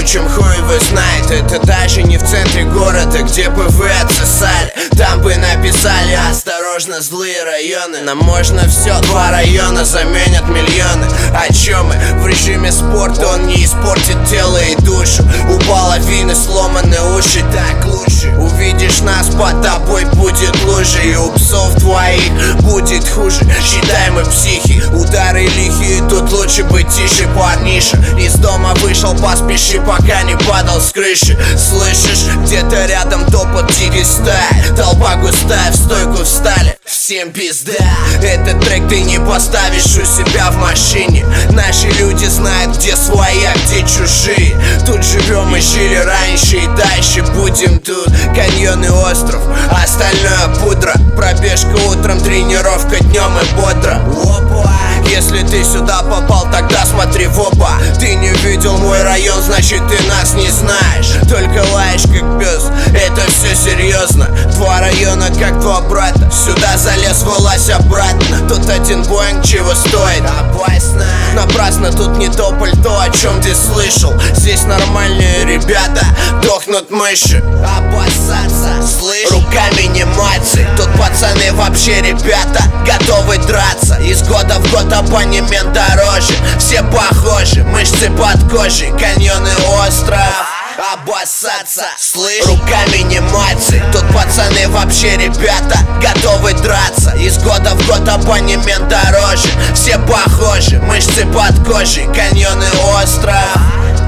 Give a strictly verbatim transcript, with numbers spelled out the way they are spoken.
ебучем хуй вы знает. Это даже не в центре города, где бы вы отсосали. Там бы написали: осторожно, злые районы. Нам можно все, два района заменят миллионы. О чем мы? В режиме спорта он не испортит тело и душу. У половины сломаны уши, так лучше. Увидишь нас, под тобой будет лучше. И у псов твоих будет хуже. Считай, мы психи, удары лихие. Тут лучше быть тише, парниша. Из дома вышел, поспеши, пока не падал с крыши. Слышишь, где-то рядом топот дикой стаи. Толпа густая, в стойку встали. Всем пизда. Этот трек ты не поставишь у себя в машине. Наши люди знают, где свои, а где чужие. Тут живем и жили раньше, и дальше будем тут. Каньон и остров, остальное пудра. Пробежка утром, тренировка днем и бодро. Опа. Если ты сюда попал, тогда смотри в оба. Ты не видел мой район, значит ты нас не знаешь. Только лаешь как пес, это все серьезно. Два района как два брата. Сюда залез, вылазь обратно. Тут один боинг чего стоит? Опасно. Напрасно, тут не то пальто, о чем ты слышал. Здесь нормальные ребята, дохнут мыши. Опасаться, слышь, руками не маться. Тут пацаны вообще ребята, готовы драться. Из года в год абонемент дороже. Все похожи, мышцы под кожей. Каньон и остров. Обоссаться, слышь, руками не маться. Тут пацаны вообще ребята, готовы драться. Из года в год абонемент дороже. Все похожи, мышцы под кожей. Каньон и остров.